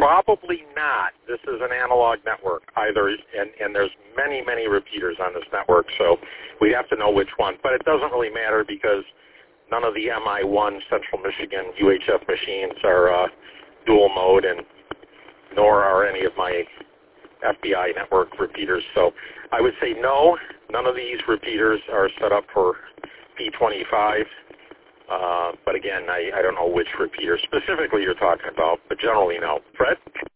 Probably not. This is an analog network either, and there's many, many repeaters on this network, so we have to know which one. But it doesn't really matter because none of the MI1 Central Michigan UHF machines are dual mode, and nor are any of my FBI network repeaters. So I would say no, none of these repeaters are set up for P25. But again, I don't know which repeater specifically you're talking about, but generally no. Fred?